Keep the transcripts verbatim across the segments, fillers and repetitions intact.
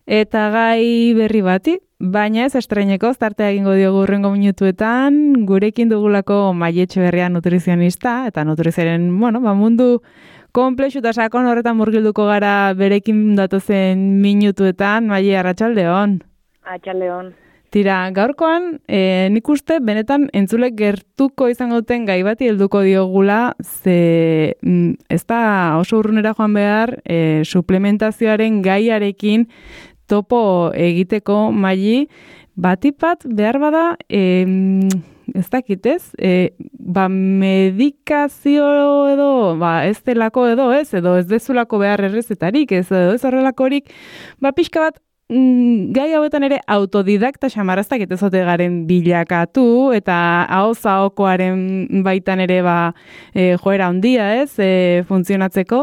eta gai berri bati, baina ez estreineko, tartea egingo diogu hurrengo minutuetan, gurekin dugulako Maile Etxeberria nutrizionista, eta nutriziaren, bueno, ba, mundu konplexu eta sakon horretan murgilduko gara berekin datozen minutuetan. Maile, arratsaldeon. Arratsaldeon. Tira, gaurkoan, e, nik uste benetan entzulek gertuko izango duten gai bati helduko diogula, ze mm, ez da oso urrunera joan behar e, suplementazioaren gaiarekin topo egiteko. Maili, batipat behar bada, e, ez dakitez, e, ba medikazio edo, ba ez delako edo ez, edo ez dezulako behar errezetarik, ez edo ez horrelakorik, ba pixka bat, gai hauetan ere autodidakta xamaraztak etezote garen bilakatu, eta ahoz ahokoaren baitan ere ba, e, joera handia ez, e, funtzionatzeko,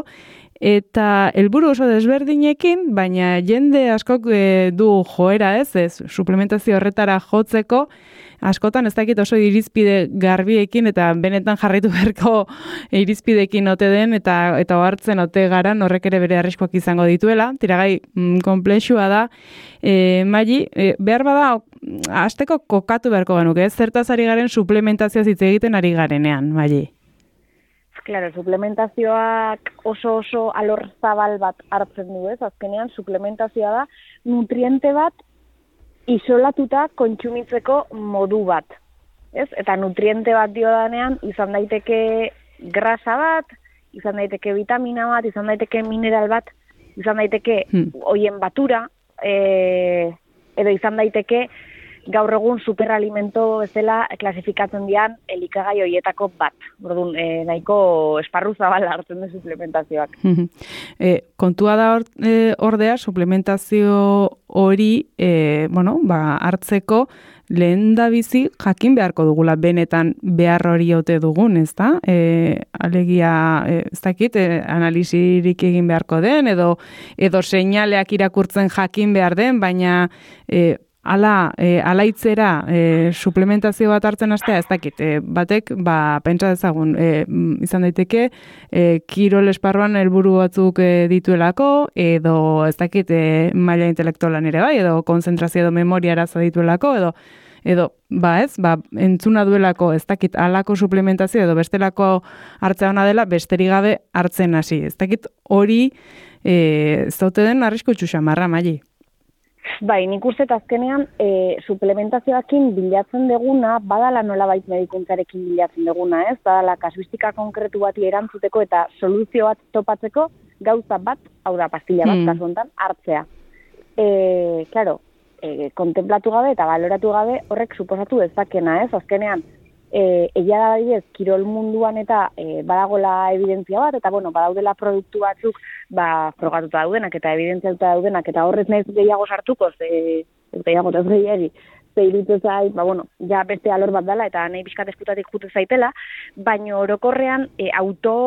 eta helburu oso desberdinekin, baina jende askok e, du joera ez, ez, suplementazio horretara jotzeko, askotan ez dakit oso irizpide garbiekin eta benetan jarraitu beharko irizpidekin ote den eta eta ohartzen ote garan horrek ere bere arriskuak izango dituela. Tiragai mm, konplexua da. E, Maili, e, behar bada hasteko kokatu beharko genuke, ez? Zertaz ari garen suplementazioa hitz egiten ari garenean, Maili. Claro, suplementazioak oso oso alor zabal bat hartzen du, ez? Azkenean suplementazioa da nutriente bat isolatuta kontsumitzeko modu bat, ez? Eta nutriente bat diodanean izan daiteke grasa bat, izan daiteke vitamina bat, izan daiteke mineral bat, izan daiteke hmm. hoien batura, e, edo izan daiteke gaur egun superalimento bezala klasifikatzen dian elikagai hoietako bat. Orduan, e, nahiko esparru zabala hartzen du suplementazioak. e, kontua da or, e, ordea suplementazio hori e, bueno, ba, hartzeko lehen da bizi jakin beharko dugula benetan behar hori ote dugun, ez da? E, alegia, e, ez dakit, e, analizirik egin beharko den, edo, edo seinaleak irakurtzen jakin behar den, baina e, Ala, e, alaitzera e, suplementazio bat hartzen hastea, ez dakit, e, batek, ba, pentsa dezagun, e, izan daiteke, e, kirol esparruan helburu batzuk e, dituelako, edo, ez dakit, e, maila intelektualan ere bai, edo konzentrazio edo memoria arazo dituelako, edo, edo, ba ez, ba, entzuna duelako, ez dakit, alako suplementazio, edo bestelako hartzea ona dela, besterik gabe hartzen hasi. Ez dakit, hori, e, zaute den arrisko txuxamarra, Maili. Bai, nik uste azkenean e, suplementazioakin bilatzen deguna, badala nolabait medikuntzarekin bilatzen deguna, ez? Badala kasuistika konkretu bati erantzuteko eta soluzio bat topatzeko gauza bat, hau da, pastilla bat, mm. kasu honetan, hartzea. E, claro, e, kontemplatu gabe eta baloratu gabe horrek suposatu dezakena, ez? Azkenean, e, egia da adibidez, kirol munduan eta e, badagola evidentzia bat, eta bueno, badaudela produktu batzuk ba, frogatuta daudenak eta evidentziatuta daudenak, eta horrez nahiz gehiago sartuko, ze, gehiago ez gehiagi, ze iruditzen zait, ba, bueno, ja beste alor bat dela, eta nahi bizkat eskutatik jute zaitela, baina orokorrean e, auto,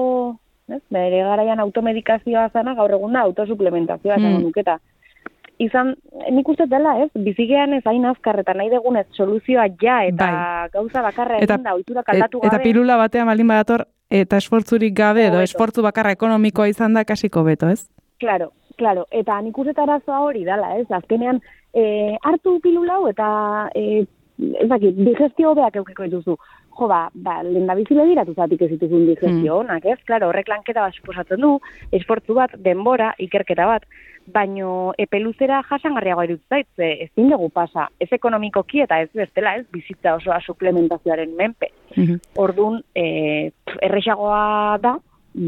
ez, bere garaian automedikazioa zana, gaur egun da autosuplementazioa, mm. nuketa. Izan, nik uste dela, ez, bizigean ez hain azkar eta nahi degunez soluzioa ja, eta bai. Gauza bakarra egin da, oiturak aldatu gabe. Eta pilula batean baldin badator, eta esfortzurik gabe, edo esfortzu bakarra ekonomikoa izan da kasiko beto, ez? Claro, claro, eta nik uste arazoa hori dela, ez, azkenean, e, hartu pilula hau, eta, e, ez dakit, digestio hobeak eukiko dituzu. Jo, ba, ba lehen da bizile diratu zatik ez dituzun digestio honak, ez? Claro, horrek lanketa bat suposatzen du, esfortzu bat, denbora, ikerketa bat, baino epeluzera jasangarriagoa irudizait, ezin dugu pasa, ez ekonomikoki eta ez bestela, ez bizitza osoa suplementazioaren menpe. Mm-hmm. Orduan, e, errexagoa da,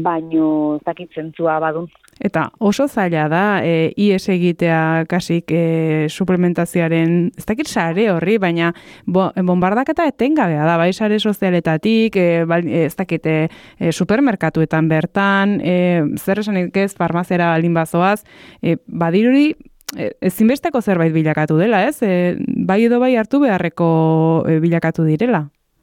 baino ez dakit zentzua badun. Eta oso zaila da, e, ies egitea kasik e, suplementazioaren, ez dakit sare horri, baina bo, bombardaketa etengabea da, bai sare sozialetatik, e, bai, ez dakit e, supermerkatuetan bertan, e, zer esanik ez, farmaziara baldin bazoaz, e, badiruri, e, ezinbesteko zerbait bilakatu dela, ez? E, bai edo bai hartu beharreko e, bilakatu direla.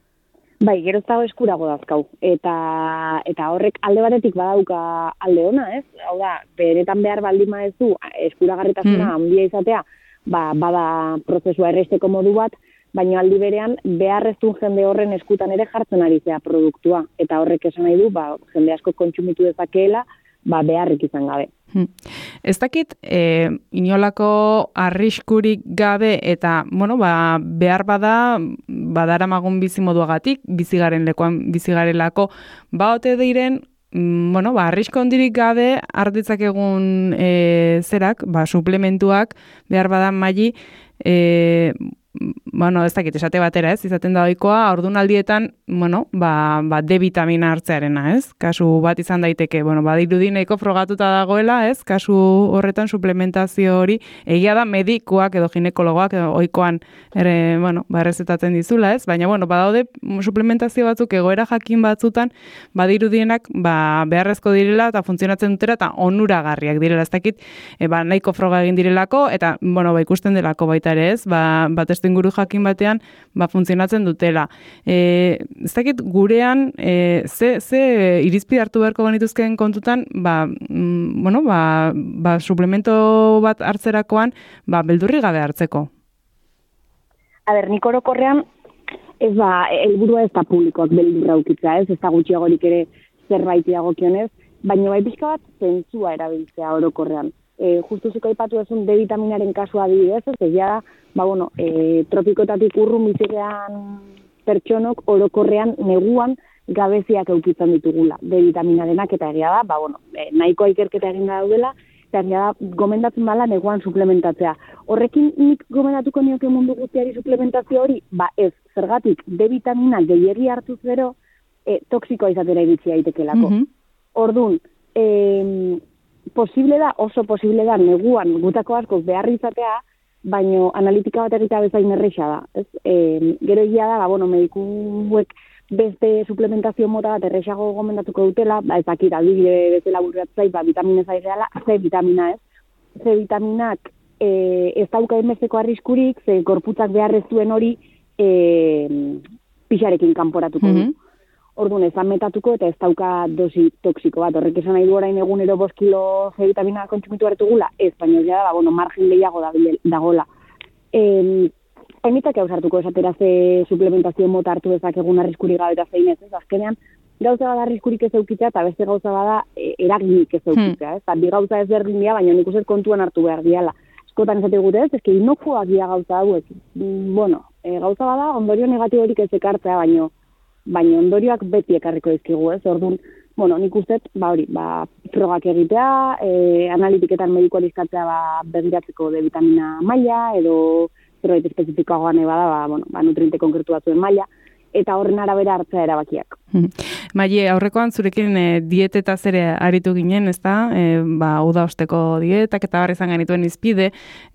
Bai, gero ez dago eskurago dazkau. Eta, eta horrek alde batetik badauka alde ona, ez? Hau da, beretan behar baldin maezu eskuragarritasuna mm. handia izatea, ba, bada prozesua erresteko modu bat, baina aldi berean beharrezun jende horren eskutan ere jartzen ari zea produktua. Eta horrek esan nahi du, ba, jende asko kontsumitu dezakeela, ba, beharrik izan gabe. Hmm. Ez dakit, e, inolako arriskurik gabe eta, bueno, ba, behar bada, badaramagun bizimoduagatik, bizigaren lekuan bizigarelako, ba, ote diren, bueno, ba, arrisko hondirik gabe hartitzak egun e, zerak, ba, suplementuak, behar bada Maili, e, bueno, ez dakit, esate batera, ez, izaten da ohikoa, ordunaldietan, bueno, ba, ba, D vitamina hartzearena, ez? Kasu bat izan daiteke, bueno, badirudi nahiko frogatuta dagoela, ez? Kasu horretan suplementazio hori, egia da medikuak edo ginekologoak edo ohikoan ere, bueno, ba, errezetatzen dizula, ez? Baina, bueno, badaude suplementazio batzuk egoera jakin batzutan, badirudienak, ba, beharrezko direla eta funtzionatzen dutela eta onuragarriak direla, ez dakit, e, ba, nahiko froga egin direlako eta, bueno, ba, ikusten delako baita ere, ez? Ba, bat inguru jakin batean ba, funtzionatzen dutela. E, ez dakit gurean e, ze, ze irizpide hartu beharko genituzkeen kontutan ba, mm, bueno, ba, ba, suplemento bat hartzerakoan ba, beldurri gabe hartzeko. A ber, nik orokorrean ez ba, helburua ez da publikoak beldurra ukitzea, ez, ez da gutxiagorik ere zerbait dagokionez, baina bai pixka bat zentzua erabiltzea orokorrean. E, justu zuko aipatu ezun D vitaminaren kasua adibidez, ez egia da, ba, bueno, e, tropikotatik urrun bizirean pertsonok orokorrean neguan gabeziak eukitzen ditugula D vitaminarenak eta egia da, ba, bueno, e, nahikoa ikerketa egin daudela, eta egia da, gomendatzen dela neguan suplementatzea. Horrekin nik gomendatuko nioke mundu guztiari suplementazio hori, ba ez, zergatik D vitamina gehiegi hartuz gero, e, toksikoa izatera iritsi daitekelako. Mm-hmm. Orduan, e, posible da, oso posible da, neguan gutako askoz behar izatea, baino analitika bat egitea bezain erreixa da. Ez? E, gero egia da, ba, bueno, medikuek beste suplementazio mota bat erreixago gomendatuko dutela, ba, ez dakit, adibide bezala burratzai, ba, vitamina zaizela, C vitamina ez. C vitaminak e, ez dauka emezeko arriskurik, ze gorputzak beharrez duen hori e, pixarekin kanporatuko du. Mm-hmm. Orduan, ezan metatuko eta ez dauka dosi toksiko bat. Horrek esan nahi du orain egunero bost kilo C vitamina kontsumitu hartugula, ez, baina ja da, bueno, margen gehiago dagoela. Eh, Hainitak eusartuko esatera ze suplementazio mota hartu ezak egun arriskurik gabe eta zein ez, ez, azkenean, gauza bada arriskurik ez eukitzea eta beste gauza bada e, eraginik ez eukitzea, ez, bi gauza ez berdin dira, baina nik uste kontuan hartu behar diala. Eskotan esate gute ez, ezke inokoak dira gauza hauek. Bueno, e, gauza bada ondorio negatiborik ez ekartzea, baino baina ondorioak beti ekarriko dizkigu, ez? Orduan, bueno, nik uste, ba hori, ba, frogak egitea, e, analitiketan medikoa eskatzea ba, begiratzeko D vitamina maila, edo zerbait espezifikoagoan bada, ba, bueno, ba, nutriente konkretu batzuen maila, eta horren arabera hartzea erabakiak. Maile, aurrekoan zurekin e, dietetaz ere aritu ginen, ez da? E, ba, uda osteko dietak eta barri izan genituen izpide.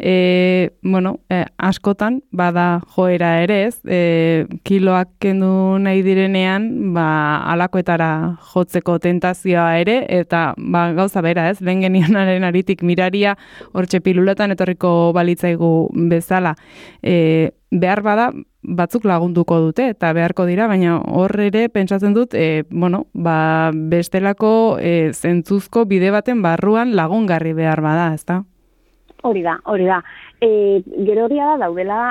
E, bueno, e, askotan, bada joera ere ez, e, kiloak kendu nahi direnean, ba, alakoetara jotzeko tentazioa ere, eta ba, gauza bera ez, lehen genionaren aritik miraria hortxe pilulatan etorriko balitzaigu bezala. E, behar bada, batzuk lagunduko dute eta beharko dira, baina hor ere pentsatzen dut, e, bueno, ba, bestelako e, zentzuzko bide baten barruan lagungarri behar bada, ezta? Hori da, hori da. E, gero hori da daudela,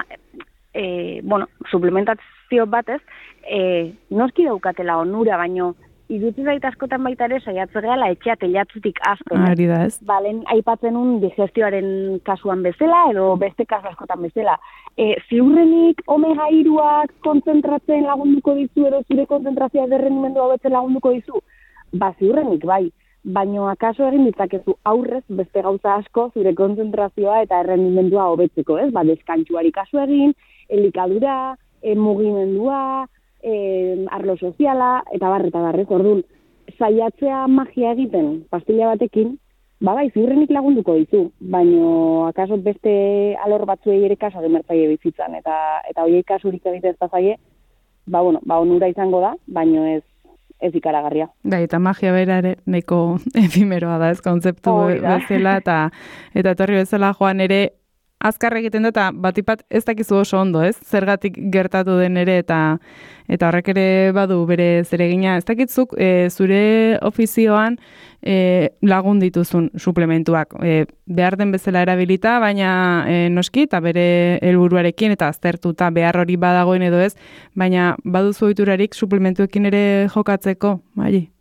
e, bueno, suplementazio batez, e, noski daukatela onura, baino iruditzen zait askotan baita ere saiatze gehala etxea telatzutik azten. Ari da ez. Balen aipatzen un digestioaren kasuan bezala edo beste kasu askotan bezala. E, ziurrenik omega hiruak kontzentratzen lagunduko dizu edo zure kontzentrazioa derrenimendua hobetzen lagunduko dizu? Ba, ziurrenik bai. Baina akaso egin ditzakezu aurrez beste gauza asko zure kontzentrazioa eta errendimendua hobetzeko, ez? Ba, deskantxuari kasu egin, elikadura, e, mugimendua, E, arlo soziala, eta barre, eta barrez, orduan, saiatzea magia egiten, pastilla batekin, ba bai, ziurrenik lagunduko dizu, baino, akaso beste alor batzuei ere kaso gemertzaile bizitzan, eta eta hoiei kasurik egiten ez da zaie, ba, bueno, ba, onura izango da, baino ez, ez ikaragarria. Da, eta magia bera ere nahiko efimeroa da, ez kontzeptu bezala, eta eta etorri bezala joan ere, azkar egiten da, eta batipat ez dakizu oso ondo, ez? Zergatik gertatu den ere, eta eta horrek ere badu bere zeregina. Ez dakitzuk e, zure ofizioan e, lagun dituzun suplementuak. E, behar den bezala erabilita, baina e, noski, eta bere helburuarekin eta aztertuta behar hori badagoen edo ez, baina baduzu ohiturarik suplementuekin ere jokatzeko, Maili?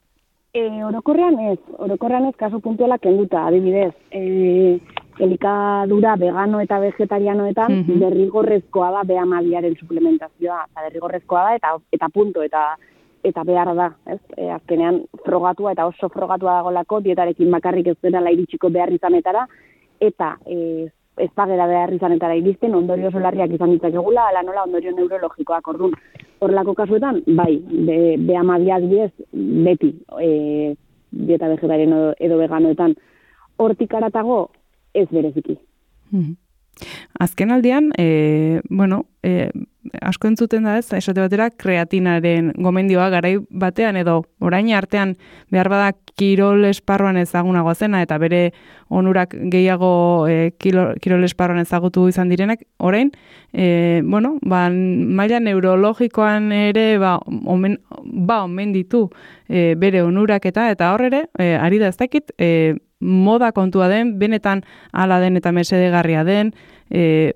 E, orokorrean ez, orokorrean ez kasu puntuala kenduta, adibidez, e, elikadura vegano eta vegetarianoetan mm-hmm. derrigorrezkoa da B hamabiaren suplementazioa, eta derrigorrezkoa da eta eta punto eta eta behar da, ez? E, azkenean frogatua eta oso frogatua dagolako dietarekin bakarrik ez dela iritsiko behar izanetara eta e, ez pagera behar izanetara iristen ondorio solarriak izan ditzakegula, ala nola ondorio neurologikoak orduan. Horrelako kasuetan, bai, B hamabiak bidez beti e, dieta vegetarian edo, edo veganoetan hortik aratago ez bereziki. Mm-hmm. Azken aldian, e, bueno, e, asko entzuten da ez, esate batera kreatinaren gomendioa garai batean edo orain artean behar bada kirol esparruan ezagunagoa zena eta bere onurak gehiago e, kilo, kirol esparruan ezagutu izan direnak, orain, e, bueno, ba, maila neurologikoan ere ba, omen, ba, omen ditu e, bere onurak eta eta hor ere, e, ari da ez dakit, e, moda kontua den, benetan hala den eta mesedegarria den, e,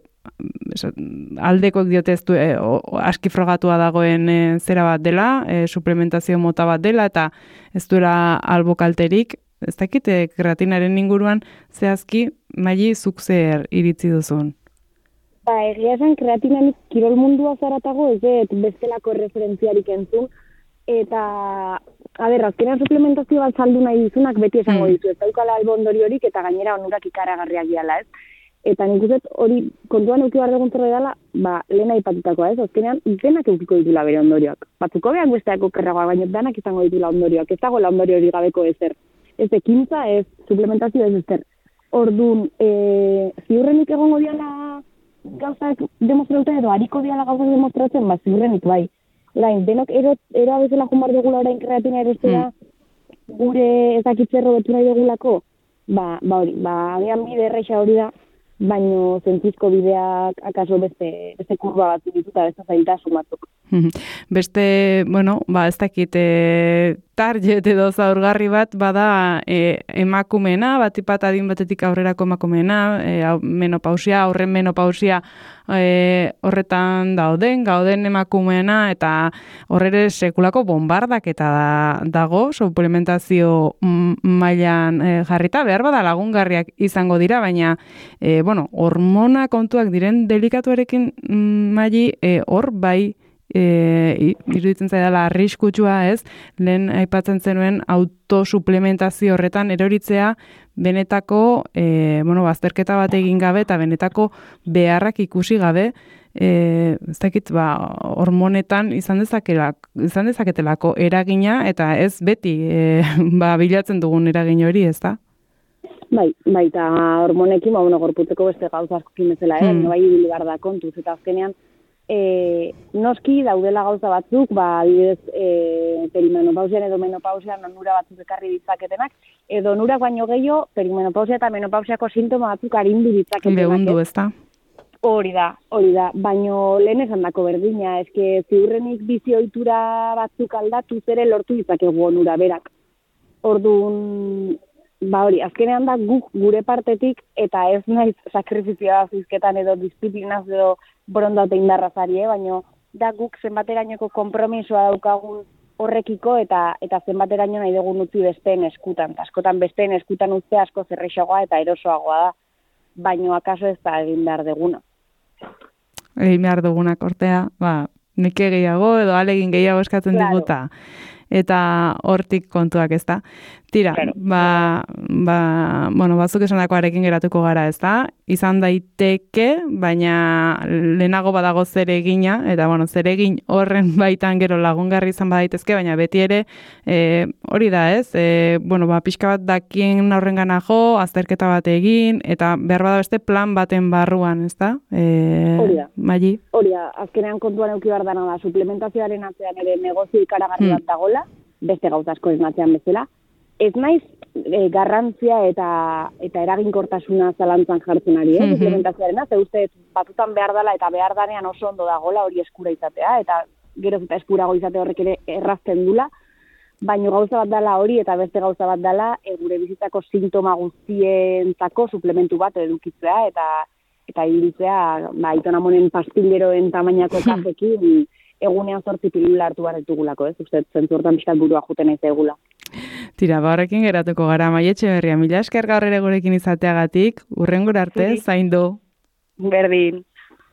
aldekoek diote ez du e, o, aski frogatua dagoen e, zera bat dela, e, suplementazio mota bat dela eta ez duela albokalterik, ez dakit e, kreatinaren inguruan zehazki Maili zuk zer iritzi duzun? Ba, egia esan kreatinanik kirol mundua zaratago ez dut bestelako referentziarik entzun eta a ber, azkenean suplementazio bat saldu nahi dizunak beti esango dizu, ez daukala albo ondoriorik eta gainera onurak ikaragarriak diala, ez? Eta nik uste hori kontuan euki behar dugun zerre dela, ba, lehena ipatutakoa, ez? Azkenean, denak eukiko ditula bere ondorioak. Batzuko behar besteako kerragoa, baina denak izango ditula ondorioak. Ez dago la ondorio hori gabeko ezer. Ez ekintza, ez suplementazio, ez ezer. Orduan, e, ziurrenik egongo diala gauzak demostratzen edo hariko diala gauzak demostratzen, ba, ziurrenik bai. Lain, denok ero, ero abezela jumar degula orain kreatina erostea, mm. gure ezakitzerro betu nahi degulako, ba, ba hori, ba, agian bide erreixa hori da, baino zentzizko bideak akaso beste, beste kurba bat dituta, beste zailtasun batzuk. Beste, bueno, ba, ez dakit, e, target edo zaurgarri bat, bada e, emakumeena, bat ipat adin batetik aurrerako emakumeena, e, menopausia, horren menopausia e, horretan dauden, gauden emakumeena, eta horrere sekulako bombardak eta da, dago, suplementazio mailan e, jarrita, behar bada lagungarriak izango dira, baina, e, bueno, hormona kontuak diren delikatuarekin Maili, e, hor bai, E, iruditzen zaidala arriskutsua ez, lehen aipatzen zenuen autosuplementazio horretan eroritzea benetako e, bueno, bazterketa bat egin gabe eta benetako beharrak ikusi gabe, e, ez dakit, ba, hormonetan izan dezakelako, izan dezaketelako eragina eta ez beti e, ba, bilatzen dugun eragin hori, ez da? Bai, bai, eta hormonekin, ba, bueno, gorputzeko beste gauza askokin bezala, eh? Hmm. Bai, ibili behar da kontuz, eta azkenean, E, noski daudela gauza batzuk, ba, adibidez, e, perimenopausian edo menopausian onura batzuk ekarri ditzaketenak, edo onurak baino gehiago, perimenopausia eta menopausiako sintoma batzuk arindu ditzaketenak. Behundu, ez da? Hori da, hori da, baino lehen esan dako berdina, eske ziurrenik bizi ohitura batzuk aldatu zere lortu ditzakegu onura berak. Orduan, ba hori, azkenean da guk gure partetik, eta ez naiz sakrifizioa zizketan edo disiplinaz edo borondate indarrazari, eh? Baina da guk zenbaterainoko konpromisoa daukagun horrekiko eta eta zenbateraino nahi dugun utzi besteen eskutan. Askotan besteen eskutan utze asko zerrexagoa eta erosoagoa da, baino akaso ez da egin behar deguna. Egin behar dugunak ortea, ba, neke gehiago edo alegin gehiago eskatzen claro. Diguta. Eta hortik kontuak, ez da. Tira, claro. ba, ba, bueno, batzuk esandakoarekin geratuko gara, ez da. Izan daiteke, baina lehenago badago zeregina, eta bueno, zeregin horren baitan gero lagungarri izan badaitezke, baina beti ere e, hori da, ez? E, bueno, ba, pixka bat dakien aurrengana jo, azterketa bat egin, eta behar bada beste plan baten barruan, ez da? E, hori da. Maili? Hori da, azkenean kontuan euki behar dana da, suplementazioaren atzean ere negozio ikaragarri bat dagola, beste gauza asko esnatzean bezala. Ez naiz e, garrantzia eta eta eraginkortasuna zalantzan jartzen ari, eh, mm-hmm. suplementazioarena, ze uste batutan behar dela eta behar danean oso ondo dagola hori eskura izatea, eta gero eta eskurago izate horrek ere errazten dula, baino gauza bat dela hori eta beste gauza bat dela e, gure bizitzako sintoma guztientzako suplementu bat edukitzea eta eta ibiltzea, ba, itonamonen pastilleroen tamainako kafekin egunean zortzi pilula hartu behar ditugulako, ez? Uste, zentzu hortan pixkat burua juten ez egula. Tira, ba horrekin geratuko gara, Maietxe Berria, mila esker gaur ere gurekin izateagatik, urrengora arte, zaindu. Berdin.